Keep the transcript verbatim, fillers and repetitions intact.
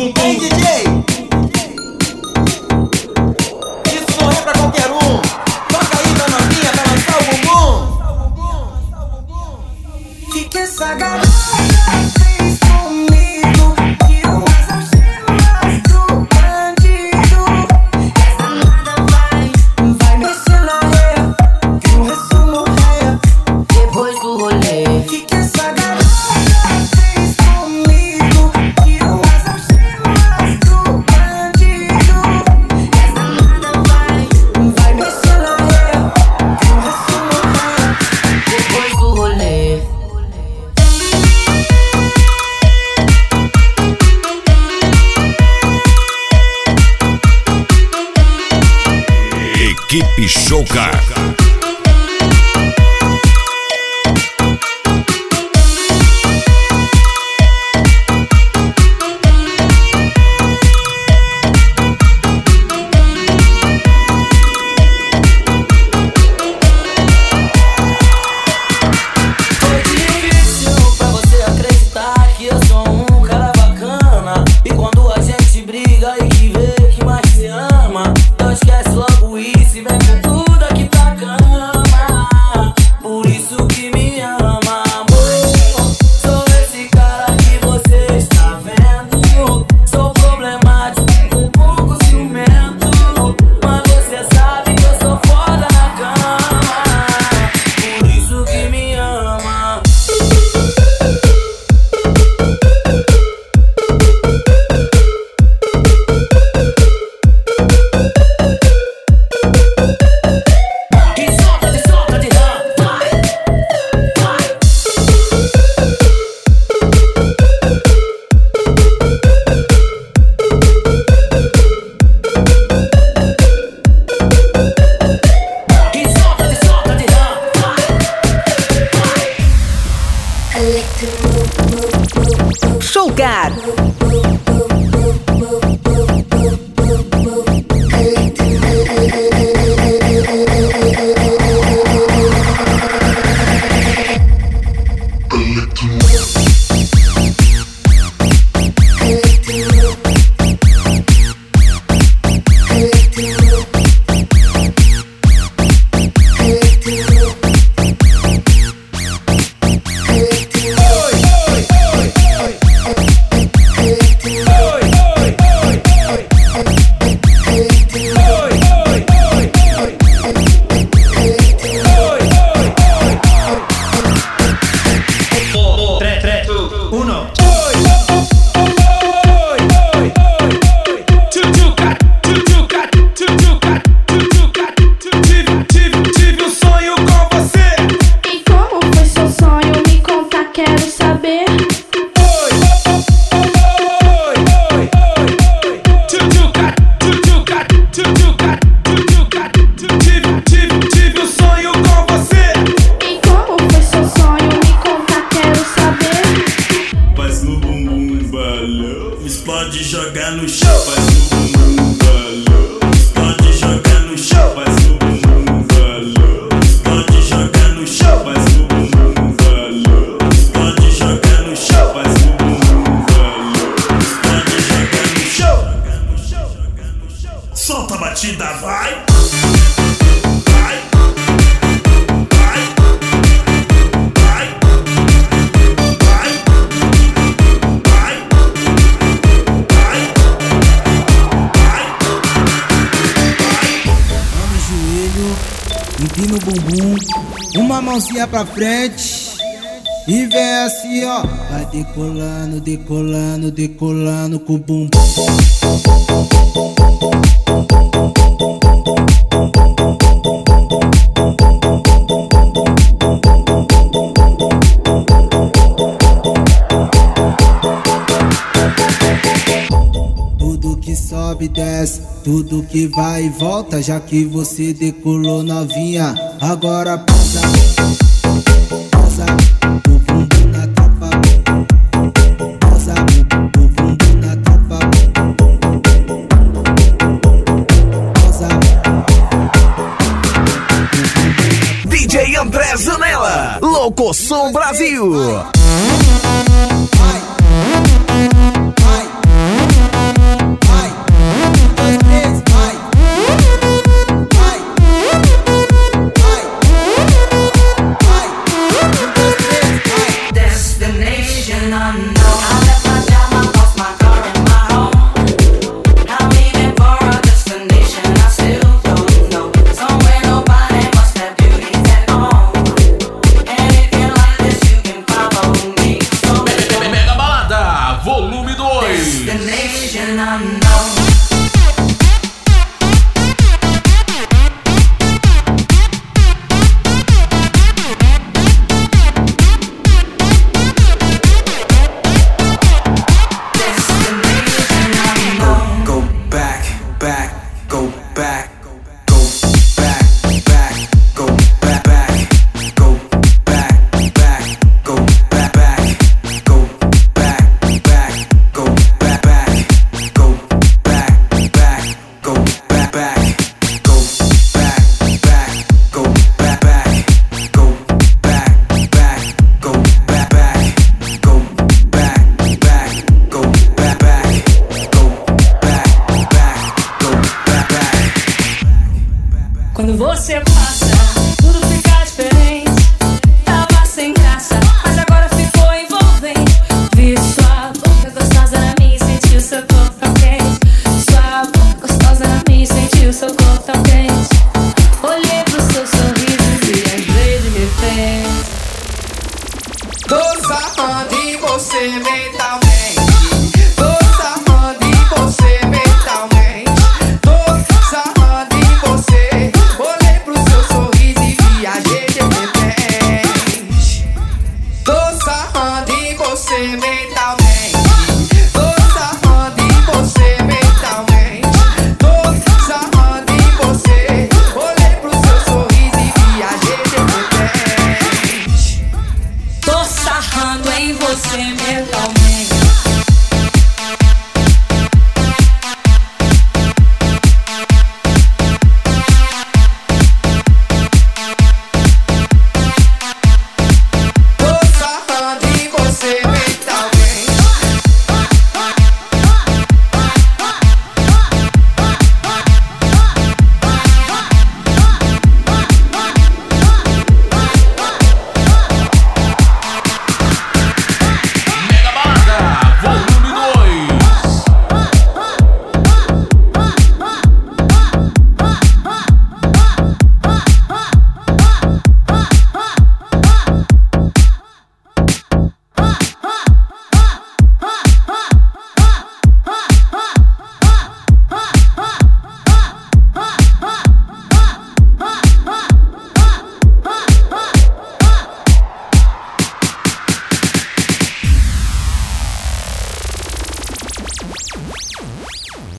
bumbum. Ei, D J, isso não é pra qualquer um. Toca aí pra novinha pra lançar o bumbum. Fique essa garota fez comigo, que o azar chama do bandido. Essa nada vai, vai mexer na areia, que o resto morrer depois do rolê. Fique essa garota fez comigo, que o azar chama do bandido. Essa nada vai, vai mexer na areia, que o resto morrer depois do rolê. Equipe Showcar. Foi difícil pra você acreditar que eu sou um cara bacana. E quando a gente briga e que vê que mais se ama, então esquece logo isso e vem com tudo aqui pra cama. Por isso que me ama, amor. Sou esse cara que você está vendo. Sou problemático, um pouco ciumento, mas você sabe que eu sou foda na cama. Por isso que me ama. E solta de solta de rã, vai, vai. E solta de solta de rã, vai, vai. Showcar. Tive um sonho com você. E como foi seu sonho? Me conta, quero saber. Tive um sonho com você. E como foi seu sonho? Me conta, quero saber. Faz no bumbum balão, explode e joga no chão. Faz no bumbum balão, explode e joga no chão. Faz no bumbum balão, explode e joga no chão. Faz no bumbum balão, explode e joga no chão. Faz no bumbum balão, explode e joga no chão. Solta a batida, vai. Vai. Vai. Vai. Vai. Vai. Vai. Mão no joelho, empina o bumbum, uma mãozinha pra frente e vem assim, ó. Vai decolando, decolando, decolando com o bumbum. Tudo que sobe e desce, tudo que vai e volta, já que você decolou novinha, agora passa, passa o bumbum na tropa, passa o bumbum na tropa, passa. D J André Zanella, Locosom Brasil. Vai, vai, tremendo.